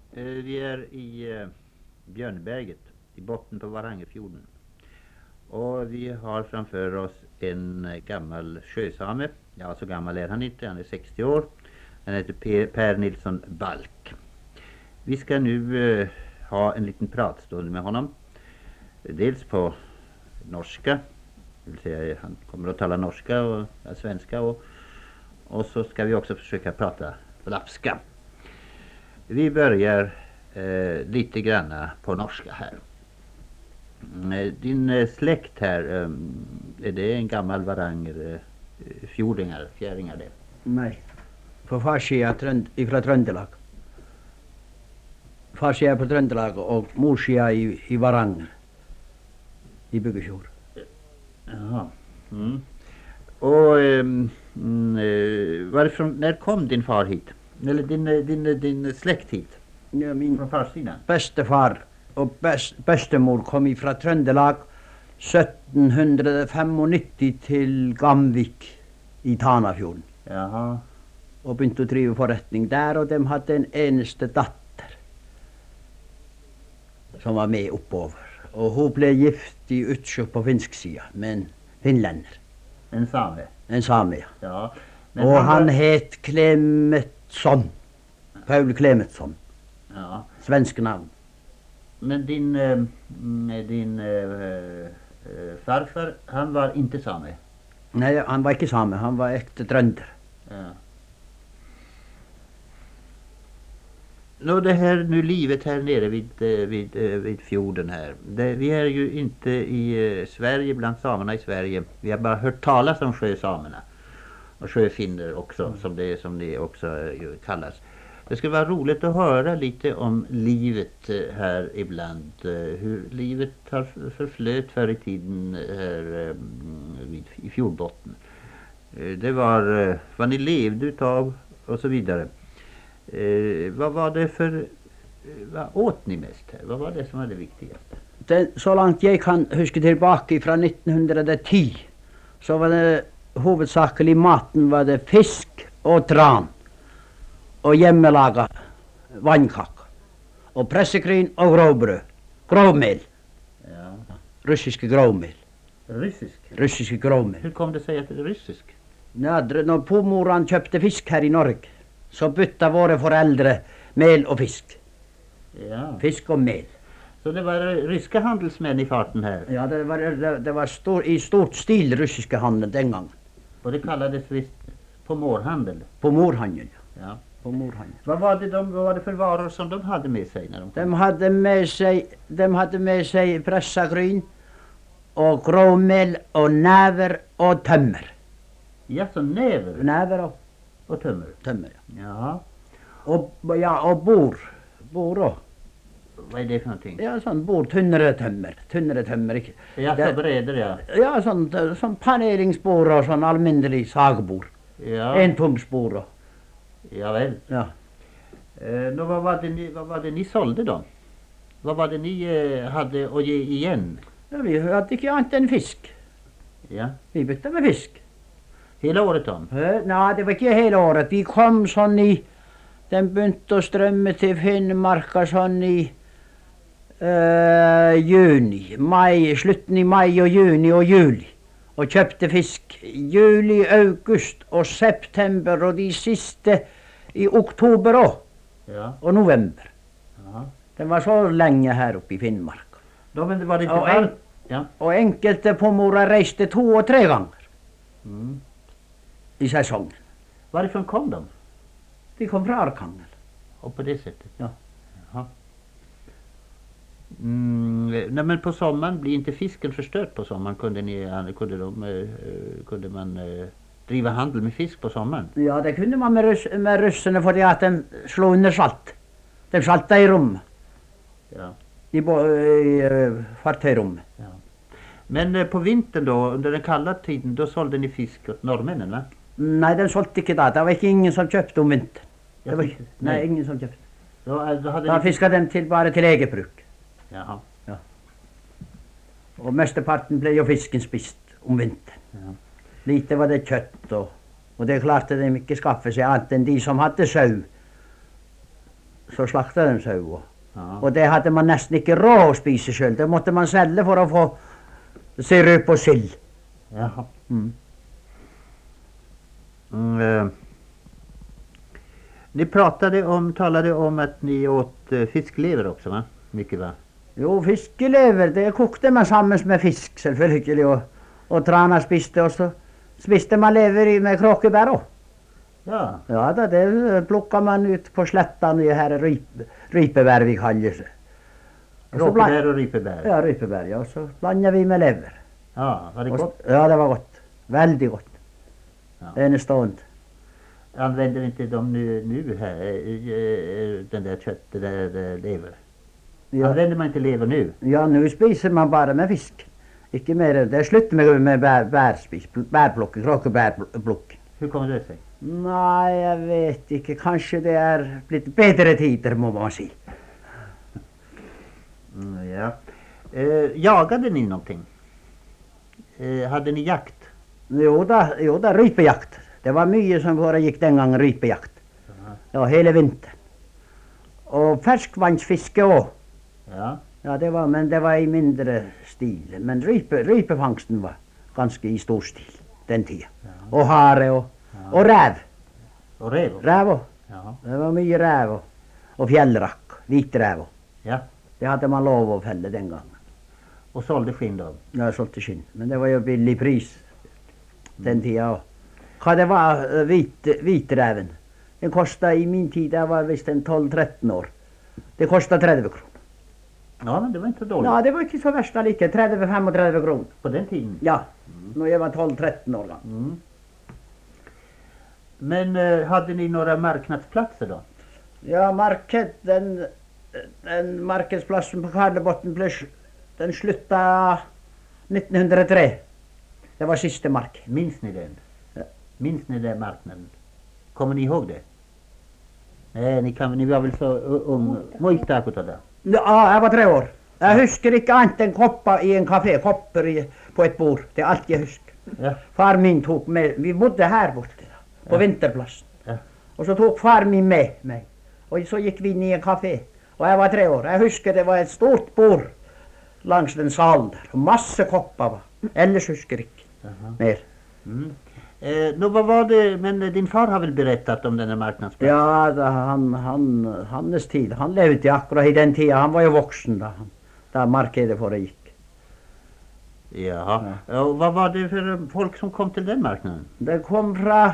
Vi i Björnberget, i botten på Varangerfjorden. Och vi har framför oss en gammal sjösame. Ja, så gammal är han inte, han är 60 år. Han heter Per Nilsson Balk. Vi ska nu ha en liten pratstund med honom. Dels på norska, det vill säga han kommer att tala norska och svenska och så ska vi också försöka prata lapska. Vi börjar lite granna på norska här. Din släkt här, är det en gammal Varanger fjäringar det? Nej, på farsia ifrån Trøndelag. Farsia på Trøndelag och morsia i Varanger, i Byggefjord. Jaha. Mm. Och varifrån, när kom din far hit? Eller din släkt hit? Ja, min Från farsidan? bestefar och bestemor kom ifrån Trøndelag 1795 till Gamvik i Tanafjorden. Jaha. Och begynte att driva forretning där, och de hade en eneste datter som var med uppover. Och hon blev gift i Utsjö på finsk sida med en finländer. En same? En same, ja. Ja. Men Och han het Klemetsson. Paul Klemetsson. Ja. Svensk namn. Men din farfar, han var inte same? Nej, han var inte same, han var äkta trönder. Ja. Det här nu livet här nere vid fjorden här. Vi är ju inte i Sverige, bland samerna i Sverige. Vi har bara hört talas om sjösamerna. Och sjöfinner också, som det också kallas. Det skulle vara roligt att höra lite om livet här ibland. Hur livet har förflöt förr i tiden här i fjordbotten. Det var vad ni levde utav och så vidare. Vad åt ni mest här? Vad var det som var det viktigaste? Så långt jag kan huska tillbaka från 1910 så var det huvudsakligen maten var det fisk och tran och hjemmelaga vannkaka och pressegryn och grovmel. Ja. Russiska grovmel. Ryssisk? Grovmel. Hur kom det sig att det är ryssisk? Ja, när pommoran köpte fisk här i Norge så bytte våra föräldrar mel och fisk. Ja. Fisk och mel. Så det var ryska handelsmän i farten här? Ja, det var i stort stil ryska handel den gången. Och det kallades visst pomorhandel? Pomorhandel, ja. Ja. Pomorhandel. Vad var det för varor som de hade med sig när de kom? De hade med sig pressagryn och grovmel och näver och tömmer. Ja, så näver? Näver och tömmer? Tömmer, ja. Och bor då. Vad är det för någonting? Ja, sån bor, tunnare tömmer. Ja, så breder, ja. Ja, sån paneringsbor och sån allmännelig sagbor. Ja. Enpunktsbor och. Ja väl. Ja. Vad var det ni sålde då? Vad var det ni hade att ge igen? Ja, vi hade inte annat än fisk. Ja. Vi bytte med fisk. Hela året om? Nej, det var inte hela året. Vi kom sån i, den började att strömma till Finnmark sån i slutten i maj och juni och juli. Och köpte fisk juli, augusti och september och de sista i oktober och november. Ja. Den var så länge här uppe i Finnmark. Då men det var lite varmt. Ja. Och enkelt pomora reste 2 och 3 gånger. Mm. I säsongen. Varifrån kom de? De kom från Arkangel. Och på det sättet? Ja. Jaha. Nej, men på sommaren blir inte fisken förstörd på sommaren? Kunde man driva handel med fisk på sommaren? Ja, det kunde man med ryssarna för att de slog under salt. De saltade i rum. Ja. I fartøyrum. Ja. Men på vintern då, under den kalla tiden, då sålde ni fisk åt norrmännen, va? Nej, den sålde inte då. Det var ingen som köpte om vintern. Nej, ingen som köpte. Då fiskade dem bara till eget bruk. Jaha. Ja. Och mesteparten blev ju fisken spist om vintern. Ja. Lite var det kött och det är klart att de inte skaffade sig annat än de som hade sau. så slakta de sau. Ja. Og det hadde man nesten ikke råd å spise sjøl. Det måtte man selge for å få sirup og sild. Jaha. Mm. Ni talade om att ni åt fisklever också, va? Mycket, va? Jo, fiskelever, det kokte man sammen med fisk, selvfølgelig. Og trana spiste, og så spiste man lever med kråkebær òg. Ja. Ja da, det plukka man ut på slettan i her rypebær vi kaller det. Kråkebär och rypebär. Ja, rypebær, ja. Så blanda vi med lever. Ja, var det gott? Ja, det var godt. Veldig godt. Ja. Enestående. Använder inte de nu här, den där köttet, där lever? Ja. Använder man inte lever nu? Ja, nå spiser man bare med fisk. Ikke mer. Det er slutt med bærplukking, kråkebærplukking. Hur kommer det sig? Nei, jeg vet ikke. Kanskje det er blitt bedre tider, må man si. Ja. Jagade ni någonting? Hade ni jakt? Jo da, rypejakt. Det var mye som foregikk den gangen, rypejakt. Ja, hele vinteren. Og ferskvannsfiske òg. Ja. Ja, men det var i mindre stil. Men rypefangsten var ganske i stor stil den tida. Ja. Og hare og rev. Och rev? Rev òg. Ja. Det var mye rev og fjellrakk. Hvitrev òg. Ja. Det hadde man lov å felle den gangen. Och sålde skinn då? Ja, jeg solgte skinn. Men det var jo billig pris den tida òg. Hva det var hvitreven? Den kosta i min tid, jeg var visst en 12-13 år. Det kosta 30 kroner. Ja, men det var inte så dåligt. Ja, det var ikke så verst like. 30-35 kroner. På den tiden? Ja, når jeg var 12-13 år gammel. Mm. Men hade ni några marknadsplatser då? Ja, den markedsplassen på Karlebotn den slutta 1903. Det var siste mark. Minns ni den? Ja. Minns ni den marknaden? Kommer ni ihåg det? Nej, ni var väl så ung. Muistaa kun tota? Ja, jeg var 3 år. Jeg husker ikke annet enn kopper i en kafé. Kopper på et bord. Det er alt jeg husker. Ja. Far min tok med. Vi bodde her borte da, på Vinterplassen. Ja. Og så tok far min med meg. Og så gikk vi inn i en kafé. Og jeg var 3 år. Jeg husker det var et stort bord langs den salen der. Og masse kopper var. Ellers husker jeg ikke mer. Mm. Vad var det, men din far har väl berättat om den här marknadsplatsen? Ja, hans tid. Han levde akkurat i den tida. Han var jo voksen da markedet foregikk. Jaha. Ja. Och vad var det för folk som kom till den marknaden? Det kom fra...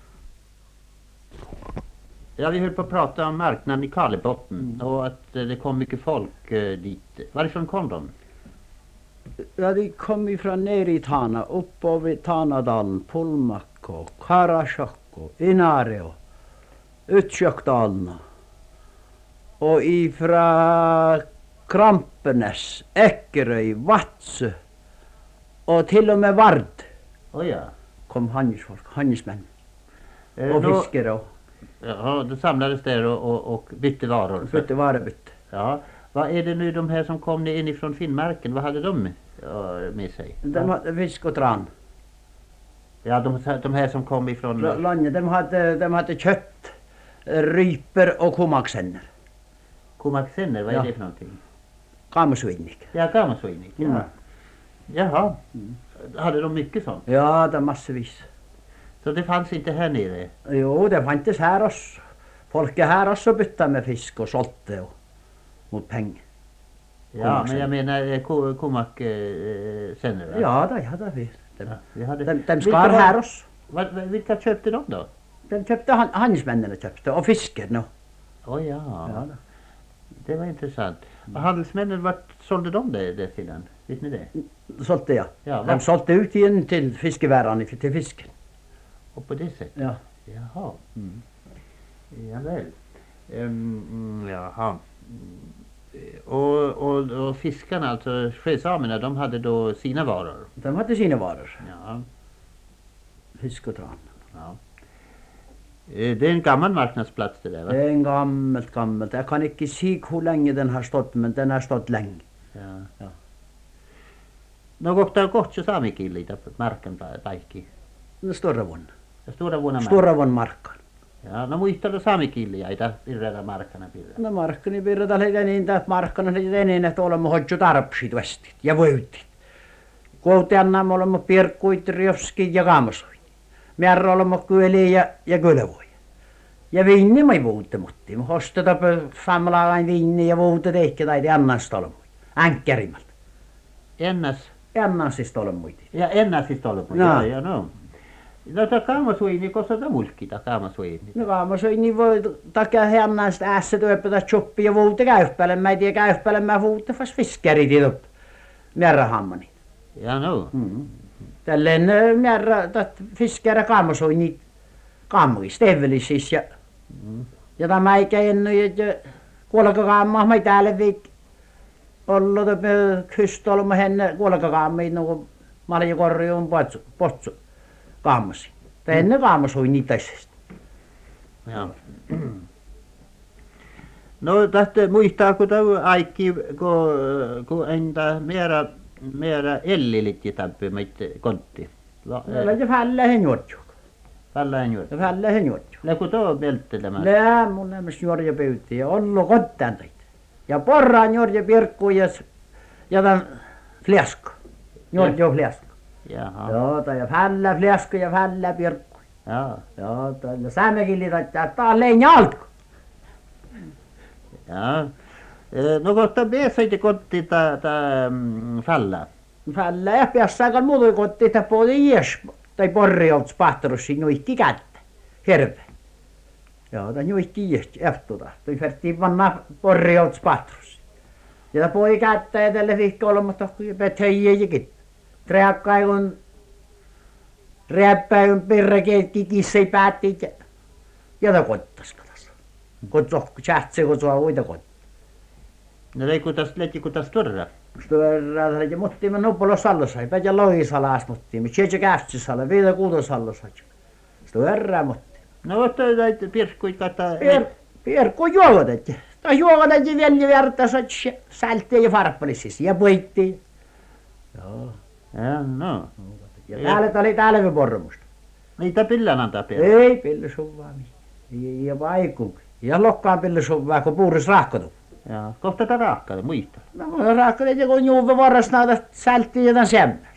Ja, vi höll på att prata om marknaden i Karlebotn och att det kom mycket folk dit. Varifrån kom de? Ja, de kom ifra ned i Tana, oppover Tanadalen, Polmakko, Karasjokko, Inareo, Utsjøkdalen, og ifra Krampenes, Ekkerøy, Vadsø, og til og med Vard Oh ja. kom handelsfolk, handelsmenn, og fiskere og Ja, då samlades där och bytte varor. bytte varebytte. Ja. Vad är det nu de här som kom inifrån Finnmarken? Vad hade de med sig? De hadde fisk og tran. Ja, de här som kom ifrån... Landet, de hadde kjøtt, ryper og komaksenner. Komaksenner, vad är Ja. det för någonting? Gamusvinnik. Ja, gamasvinik. Ja. Mm. Jaha. Hade de mycket sånt? Ja, det er massevis. Så det fanns inte här nere? Jo, det fantes her også. Folket her også bytta med fisk og solgte mot penger. Ja, men jag menar komaksenner. Ja da, vi hade... De skar her også. Vilka köpte de då? De kjøpte, handelsmennene kjøpte, og fiskerne. Oh, ja. Ja, da. Det var intressant. Och handelsmännen, vart sålde de det sedan? Vet ni det? Solgte, ja. Ja, De solgte ut igjen til fiskeværene, til fisken. Och på det sättet? Ja. Jaha. Ja väl. Jaha. Och fiskarna, alltså sjösamerna, de hade då sina varor? De hadde sine varer. Ja. Fisk og tran. Ja. Det är en gammal marknadsplats det där, va? Det er en gammelt. Jeg kan ikke si hvor lenge den har stått, men den har stått lenge. Ja. Ja. No kohtaa kohtsa saamikilliitä markan paikki. Storravon. Stora vuonna Storravon markan. Ja no muistan saamikilja, ei tässä pirreellä markkana pirreellä. No markkani pirrata oli niin, että markkana oli ennen, että olemme hoidju tarpsit vestit ja võytit. Koutianna me olemme pirkkuit, rioskin ja kaamosuin. Märrä olemme kyöliä ja kylvoja. Ja viinni me vuutte mutti. Me hosteta samalla viinni ja vuutte teikki tai annasta olemme. Änkkärimmältä. Ennäs. Ennasista olemme. Ja ennäsistä olemme. No. Ja no. No tämä kaamosuini, koska tämä mulkita kaamosuini. No kaamosuin, niin voi takia ennasta ässä työpätä choppi ja vuutte käyppäle. Mä ei tiedä käyppäle, mä vuutte fast fiskeri tiedot. Märrähammani. Ja no. Tälleen märrä fiskeri kaamosuin niin kaamukis, tevelis ja ja tämä ei käynyt, että kuolkakaammaa me täällä viik ollut kystolma henne kuolkakaammiin, no kun maljakorjuun potsu kaammasi. Tai ennen kaammasui niitäisesti. Ja. No tästä muistaa, kun tämä aikki, kun entä mera ellilit jätäppi meitä kontti. Meillä on fällähen juotju. Fällähen juotju. Fällähen juotju. No kun tuo pelttelemään. Nää mun nämmös juorja pyytti ja ollu kottaan teitä. Ja porraan juorja pirkku ja tämän fläskö. Juorja fläskö. Jaha. Joo, ja fällä fläskö ja fällä pirkku. Ja. Joo, ja sämekilli taittaa taas lein alku. Ja. No kun tämä miessäiti kotti tämä fällä. Fällä ja piassaakaan muuta kotti, että puhuti ies tai porri outs pahtorussi nuihti kättä. Herve. Joo, tämä nuihti ies eftuta. Toi färtiin vanna porri outs pahtorussi. Ja tämä puhui kättä ja tälle vihki olematta, kun pethöijäjikin. Treakkai kun räppäin pirrekeetki kissei päättiin ja ta kottas katas. Kotsohku tsähtsä kun sua uita kotti. No ei kun tästä leikki kun tästä turra. Stöörrää ja muttimme nuppolo sallosai, päijä loisalas muttimme, tjeje kähtsisalla, viida kuutosallosai. Stöörrää mutti. No otta näitä pirkkuit kattaa. Pirkku juodatte. Tai juodatte vielä vertaisat sälttiä ja farppalisissa ja poittiin. Joo. Ja no. Ja täällä oli talvipormusta. Niitä pillan antaa pirkkuit. Ei pillisuvaa. Ja vaikku. Ja lokkaan pillisuvaa, kun puuris rahkotu. Ja kohta tätä rahkaa, muista. No rahkotu, kun juuve varras näitä sälttiä ja tämän semmästä.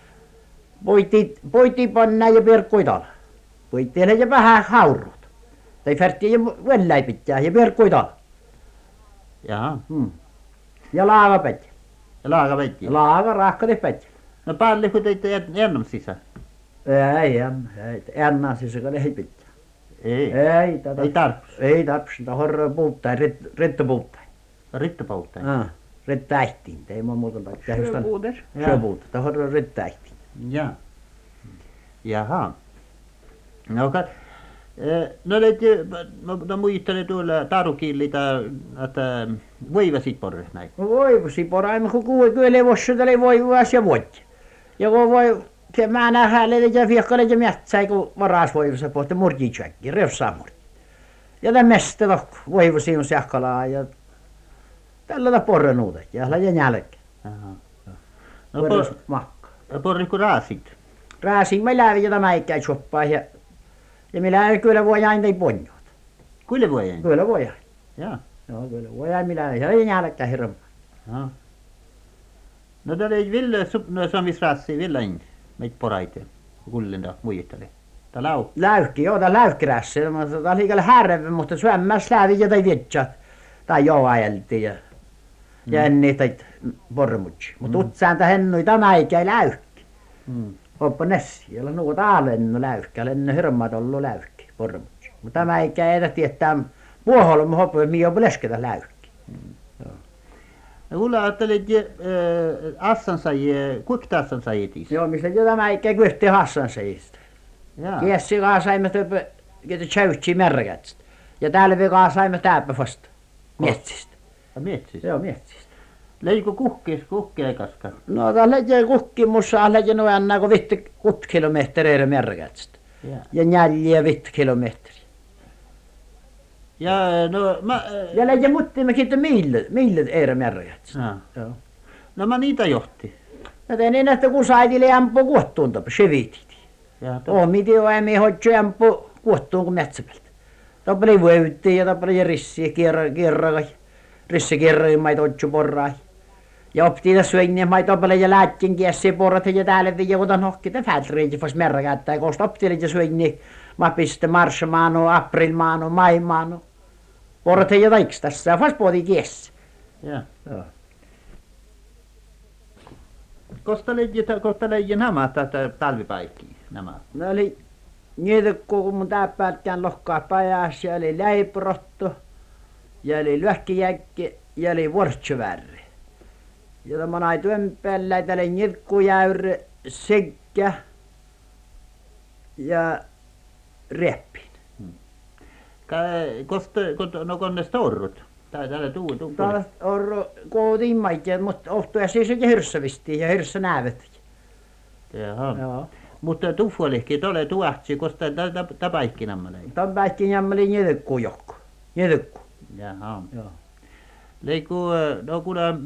Poitiin pannaan ja pirkkuit ala. Poitiin ja vähän hauruut. Tai färttiin ja velläi pitää ja pirkkuit ala. Jaha. Ja laaga pätjä. Ja laaka veittiin. Laaga rahkati pätjä. No päälle kun teitte ennam sisään. Ei, enää sisäkään ei pitää. Ei. Ei, tätä. Ei tarvitse. Ei tarvitse, sitä horroa puuttaa, rittopulttaa. Rittapolttaja. Rittäihtiin, ei mä muuta takia. Sjöpuuter. Sjöpuuter, sitä horroa rittäihtiin. Ja. Jaha. No no no muistelen tuolla tarukillita, että voivasit porres näin. No voivusi poraima, kun kyllä vossuteli voivuas ja vuotti. Ja kun voi, mä nähdään ja viekkalle ja mätsäi, kun varas voivussa pohti murjitsäkki, revsaa murji. Ja tämän mestellä voivusi on sähkalaa ja tällä porren uudet ja lähden jälkeen. Jaha. No makka. Porri kun raasit. Raasin mä lävin ja tämä ikään soppaa ja minä kyllä voi aina ei ponjot. Kyllä voi. Kyllä voi. Ja. Joo, kyllä voi aina minä lähden jälkeen hirveän. Ja. No det är ville som vi strassi villain meitä poraite kullenda muittele. Ta lau. Läykki, joo, tämä läykkirässä. Tämä oli kyllä härve, mutta syömmässä lävi ja tai vietsat. Tai joo ajeltiin ja ennen tai pormutsi. Mutta utsään tähän noin tämä ei käy läykki. Hoppa nessi, jolla nuo taalennu läykki, lenne hirmaat ollut läykki, pormutsi. Mutta tämä ei käy edes tietää puoholma hoppa, mihin on lesketä läykki. Ulla ajattelit assansajia, kuikta-assansajia. Joo, mistä tämä ei käy kyhti hassan seistä. Kiessi kaa saimme töpö, ketä tjäytsiä merkätstä. Ja täällä kaa saimme täpä vasta metsistä. Metsistä? Joo, metsistä. Leiko kuhkea kaska? No täällä ei kukkimussa lähti noin annaa kuin 50 kilometriä merkätstä. Ja näljiä 50 kilometriä. Ja no ja lähti muttimme sitten millet eirä merkätstä. Joo. No mä niitä johti. No tein niin, että kun saitille ampuu kuottuun tapaa, sevitit. Miten on emme hoitsi ampuu kuottuun kuin metsäpeltä. Tappeli vuotti ja tappeli rissi kierra rissi kierra mai totsu porrai. Ja opti tässä syöni mai tappeli ja lättin kiesi porrat ja täällä vi jodan hokki te fältreji fas merra kättä kost opti ja syöni ma piste marsmaano aprilmaano maimaano. Porrat ja taiks tässä fas podi kiesi. Ja. Kosta leijin nämä tätä talvipaikkiä nämä. No oli niitä kun mun täppäältkään lohkaa pajas ja oli läiprotto ja oli lyhkijäkki ja oli vuortsuvärri. Ja tämä näin työmpäällä oli nirkkujäyri, sekkä ja reppin. No kun ne storrut. Täällä tuu. Taas on kotiin maikkeet, mutta ohtuja siis ja hirssä vistiin ja hirssä näävet. Jaha. Joo. Mutta tuffolihki tole tuahtsi, koska tämä paikki nammalei. Tämä päikki jämmeli nidekku jokku. Nidekku. Jaha. Joo. Leiku, no kuule...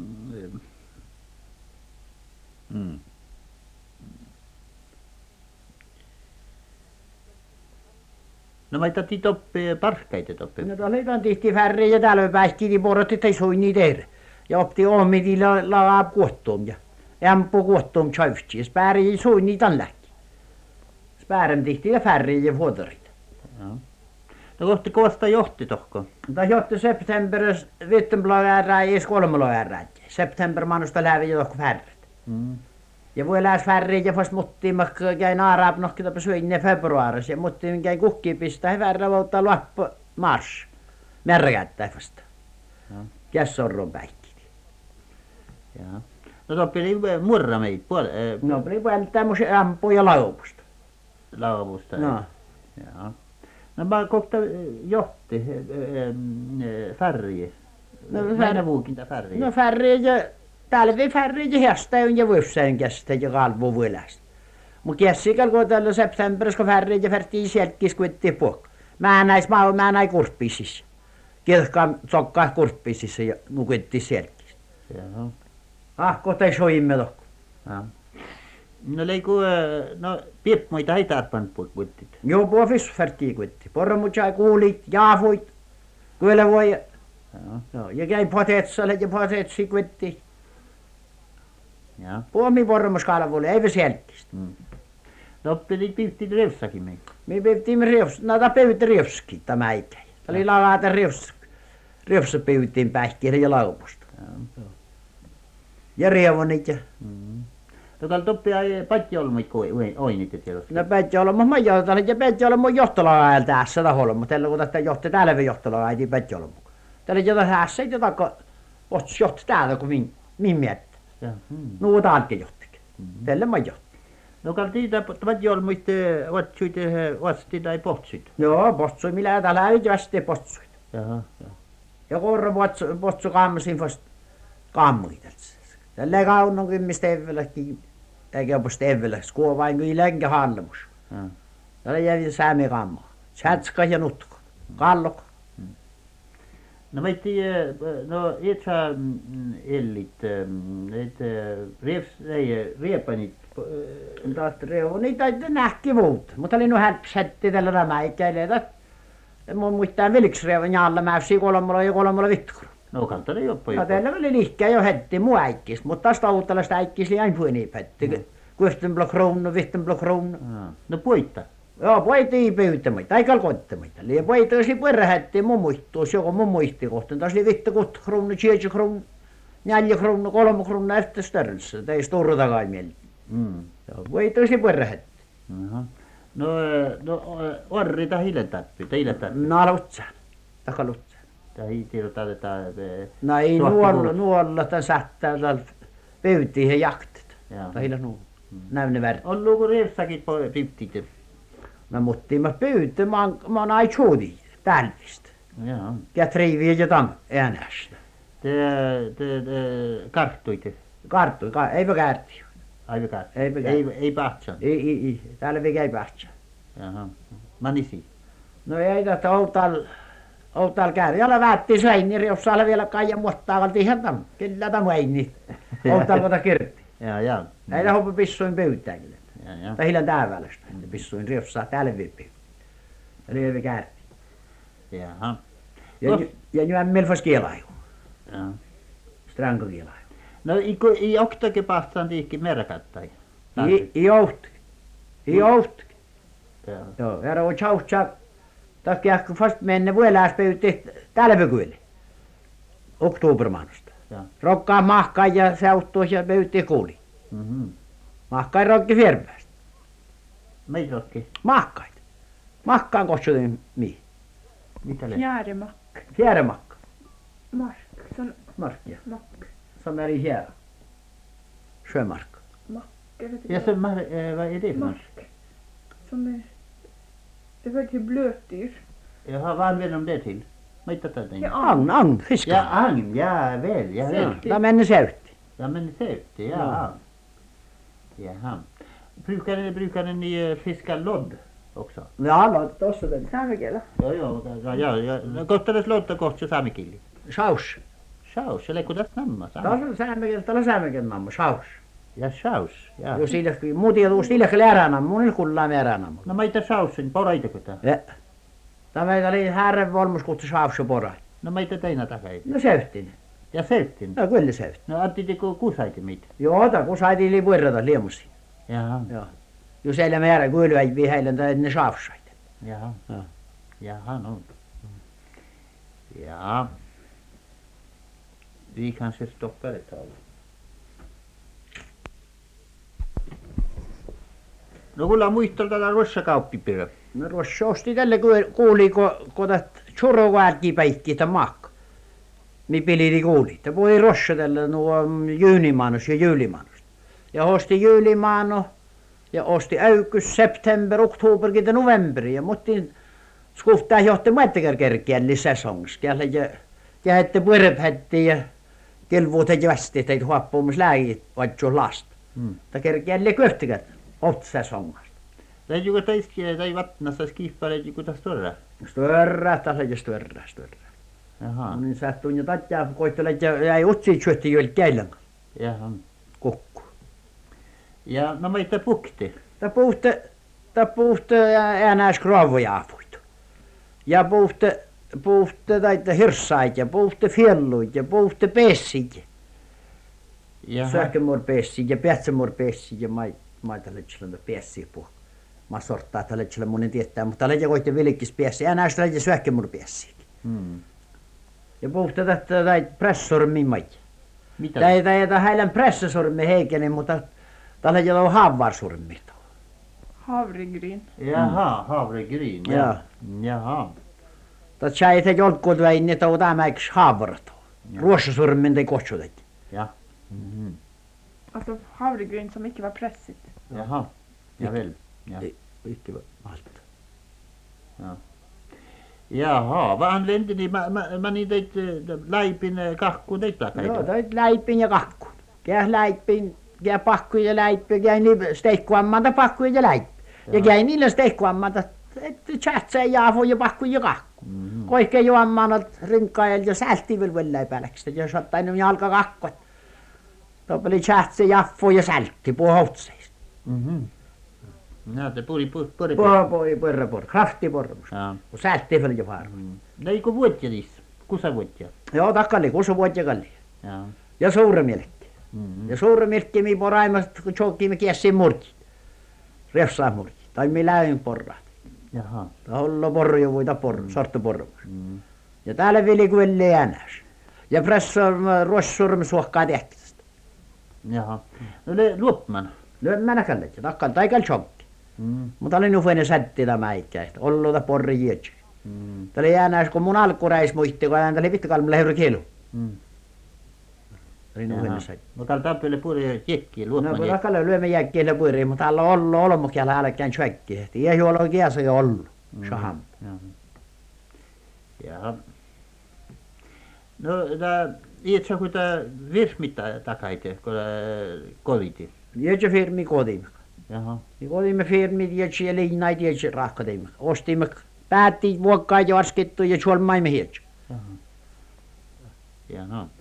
No mä tati toppi parkkaita toppi. No täällä on tihti färri ja täällä päihkiti porot, ettei soi niitä eri. Ja opti omiti laa kuottuum ja ämpö kuottuum tjäyftsi. Ja spääri soi niitä lähti. Späärin tihti ja färri ja vuotarit. No kohti kovasta johti tohko. Mutta johti septemberis vittenblåärää ja kolmelåärää. September manusta lävi jo tohko färrit. Ja voi läs färri ja fast muttiin makka käin aaraap nohkita pysyinne februaris. Ja muttiin käin kukki pistää hyvärä volta lappu mars. Merkättää vasta. Kässorron päikkiti. Jaa. No toppi oli murra meitä No oli paljon tämmöisiä ampuja laupusta. Lauvusta. No. Jaa. No mä kohta johti färriä. No, Mennä vuukinta färriä. No färriä ja talvi färriä ja hästäyn ja vuosayn kästä ja kalvu vuolästä. Mun käsikal kun tällä septemberis kun färriä ja färtiin sieltkis kuitti puok. Mä näin kurppisissa. Kirkkaan sokkaa kurppisissa ja nukuitti sieltkis. Jaha. Kohta soimme tohko. Jaa. No leiku, no piepmoita ei tarpan puittit. Joo, puofis färtiin kuitti. Pormutsai kuulit, jaafuit, kyllä voi. Joo. Ja käin poteetsalle ja poteetsi kuitti. Jaa. Puomi pormus kalvulle, ei sieltkistä. No piti pyyhti revsakin meitä. Me pyyhtimme no ta pyyhti revski tämä ikä. Tämä oli lagaata revsa pyyhtiin päihkiä ja laupusta. Ja rievonit ja... No kal toppi ai patjolmit oinit tiedossa. No Pätjolmo mä johtalle ja Pätjolmo johtolaga ajal tässä taholmo. Tällä kun tästä johti täällä johtolaga äiti Pätjolmo. Tällä jota hässä ei jota ots johti täällä kun min miettä. Nuu taankin johtikin. Tällä mä johti. No kal tiitä patjolmit vasti tai pohtsit. Joo, pohtsui millä täällä ei västi postsuit. Jaha. Ja korra postsu kammasin fast kammuitats. Tällä kaunon kymmistä evelläkin. Eikä opasta evelläksi, kuo vain kuin länkä hallemus. Tällä jäi säämi kammo. Tjätska ja nutko. Kallok. No meitti, no et saa ellit, et riepanit. Taas reu, niitä ei nähki muut. Mutta oli no hälpsätti tällä rämäikäille. Mun muistaa veliksreuvän jalla mäysiä kolmolla vitkuru. No kantele joppa No tällä oli liikkää jo heti muu äikkis, mutta taas tauttalasta äikkis liian puhini pätti. Kuitenblok kruunu, vittenblok kruunu. No puitta. Joo, poitii pyytämäitä, aika koittamaita. Liian poitoisi puerrähätti mun muistuus, joko mun muisti kohtaan. Taas oli vittu kut kruunu, 7 kruunu, 4 kruunu, 3 kruunu efter störrelse. Tämä ei sturta kai mieltä. Joo, poitoisi puerrähätti. No orri ta hiletappi, ta hiletappi. No lutsaan, takalutsaan. Ta hiitirota tätä... No ei nuolla tämän sättää täällä pyytiin ja jaktit. Tai hillä nuolla. Näyne värt. On luku rievsakit pyyttit. No mutta mä pyytin, mä oon ai tjuudi talvista. Jaa. Ja triiviä ja tam äänästä. Te karttuitte. Karttui, eipä käärti. Aivan karttu. Eipä käärti. Ei pahtsan. Ei, täällä ei pahtsa. Jaha. Manisi. No ei tätä outal käärti. Jolla väätti sveini, jos saa vielä kaijan muottaa valti ihan tam. Kyllä tam veini. Outal kota kirtti. Jaa. Ei lähopä pissuin pyytää kyllä. Jaa. Tai hiljan täävälästä. Pissuin riossaa täällä viippi. Eli ei käärti. Jaha. Ja, No. ja nu är melfas kielaju. Ja. Stranko kielaju. No i oktake pastan tiikki merkattai. I ouht. I ouht. Ja. Joo, ja on chautsa. Takia fast menne vuelaaspöytti talvekuille. Oktobermanusta. Ja. Rokkaa mahkaa ja seuttuus ja pöytti kuuli. Mhm. Mahkaa rokki fierpäästä. Meidrokki. Mahkait. Mahkaan kotsutin mi. Mitä le? Fjärimack. Fjäremakka. Mark. Sån Markkia. mack. Som är i fjärra. Sjömark. Jag vet Ja inte. så vad är det för något? Mark. Som är... Det var till blötdyr. Jaha, vad använder de det till? Mitä tätä? Ja Agn, fiskar. Ja, agn, ja väl, ja väl. Säkert. Ja, men seutti. Ja men säkert, ja. Jaha. Brukar ni fiska lodd också? Ja, no, tossa tuli. Saamekellä. Ja. Kottades lodda kohta saamikilli. Saus. Saus, eller kudas namma Tossa saami? säämekellä, tällä säämekellä mamma, saus. Ja saus, ja. Jos sillä, muutin tuossa sillä läränä, mun kullaa märänä. No meitä sausin, poraitako tää? Ja. Tämä oli härren volmus kutsu saus ja pora. No meitä teina takai. No seutti. Ja selttin. No kyllä seutti. No attitiko kusaiti meitä? Joo, kun saitiin lipuirrata liemusti. Jaha, Joo. Jos heillä määrä kuilu ei vii heille, että ne sausait. jaha. Ja. Jaha, no. Ja. Vi kanske stoppar ett tag. No kulla muistel tätä rossakauppipirä. No tuossa osti tälle kuuli, kun churrokaarki päikki tämän maakka. Mi pilili kuuli. Että voi rossa tälle nuo jyynimanus ja jyylimanus. Ja osti jyylimano ja osti august, september, oktober ja november. Ja muttiin skuftaa johti muettekerkerkiä säsongs. Ja hette purphätti ja kilvuutet västi, että huoppuumus lääkit vaitsu lasta. Ta kerkiälle köhtikät oot säsongast. Täytyykö tai vattnassa skippaa, täytyykö tässä tuoda? Störrä, tässä ei störrä. Jaha, Niin sattuin ja tatjaa koittele, että jäi utsi syötti joille käylän jaha. kukku. Ja no meitä pukti. Ta puhte äänäis kravoja apuit. Ja puhte taita hirsait ja puhte fjelluit ja puhte pessit. Jaha. Sähkömor pessit ja pätsämor pessit ja maita letsillä pessi puh. Mä sorttaa tällä letsillä monen tietää, mutta tällä ja koitte vilkis pessi. Äänäis tällä sähkömor pessi. Hmm. Ja puhte tätä pressormi maita. Mitä? Tämä heidän pressesormi heikeni, mutta tällä ei ole haavaarsormi. Havregryn. Jaha, havregryn. Ja. Jaha. Tämä ei tee jolkut väin, että on tämä eikö haavarat. Ruossasormin ei kotsutet. Ja. Mhm. Alltså havregryn som inte var pressigt. Jaha. Ja väl. Ja. Ikke allt. Jaha, vad använde ni? Man teit laipin kahkuun teit Joo, plakaita? tämä läipin ja kakku. Käy läipin, käy pakku ja läippi, käy steikkuammanta pakku ja läippi. Ja käy niillä steikkuammanta, että chatsa ja jaafu ja pakku ja kakku. Mhm. Koikke juommanat rinkaajal ja sälti vielä läipäläkstä, ja sattain jalka kakkot. Topeli chatsa jaffu ja sälti puhutseista. Mhm. Ja te puri. Porra, kraftipormus. Ja. Och sälti vielä jo varma. No eikö vuotja niissä? Kusa vuotja? Joo, takkalli, kusuvuot ja kalli. Ja. Ja suuremilkki. Mhm. Ja suuremilkki mi poraimat, kun tjokkimme kiessiin murki. Refsaa murki. Tai mi läyn porraat. Jaha. Tai hollo porju vuita porru, sorttu porrumus. Mm. Ja täällä vili kuille äänäs. Ja ruossurmi suokkaa tehtästä. Jaha. No le luopman. Lyömmänä kallet ja takkal taikal tjokki. Mm. Mutta oli nufuinen sätti tämä eikä, että olluta porri jietsi. Mm. Tämä oli äänäs, kun mun alkureis muisti, kun ääntä oli vittukalmi lehdy kielu. Mm. Oli nufuinen sätti. No täällä tappele puri jekki, No luopman kun jekki. takkalla lyömme jäkkiillä puiriin, mutta täällä on ollut olmukielä älkään tjökki. Ei ole kiesa jo ollut. Shaham. Jaha. No tää ietsä kun tää virmitta takaite, kun koviti. Jätsi firmi kodimme. Jaha. Niin kodimme firmi jätsi ja linnait jätsi rahkadimme. Ostimme päätti vuokkaa ja askittu ja suolmaimme jätsi. Jaha. Jaha.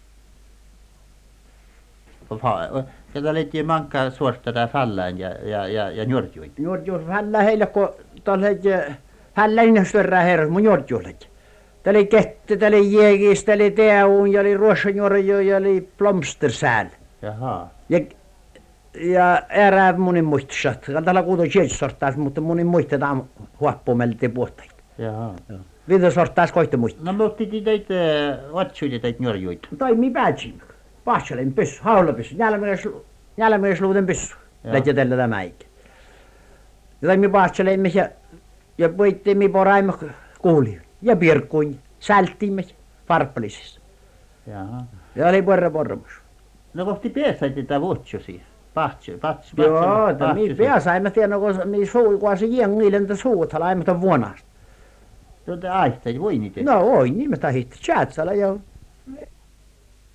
Tätä lehtiä mankkaa suosta tää fallaan ja njorjuit. Jos vähän heille, kun tällä Hälläinen större herra mun jordjuhlet. Det oli kette, det oli jägis, det oli teaun, ja oli ruosanjorjo, ja oli blomstersääl. Jaha. Ja erää munin muistusat. Täällä kuulee sieltä mutta munin muistetaan huoppumelti puhtaita. Jaha. Viitä sortaas koitte muistaa. No mutta teitä otsuille teitä njorjuita. Toimi päätsin. Pahtsalin pyssy, haulapyssy, jälmäisluuden pyssy. Lähtjätellä tämä eikä. Ja toimi pahtsalimme ja puittimme poraimme kuuliin. Ja pirkkuin, sälttimme farppalisissa. Jaha. Ja oli porramus. No kohti pääsaitte tätä vuotsiosia. Joo, että mi pääsaimme tiedä, kun mi suukuasi jengiläntä suutala, ei mutta vuonasta. Tuota aihtaja voi niitä. No oi, niin me tahitte. Tjäätsälä jo.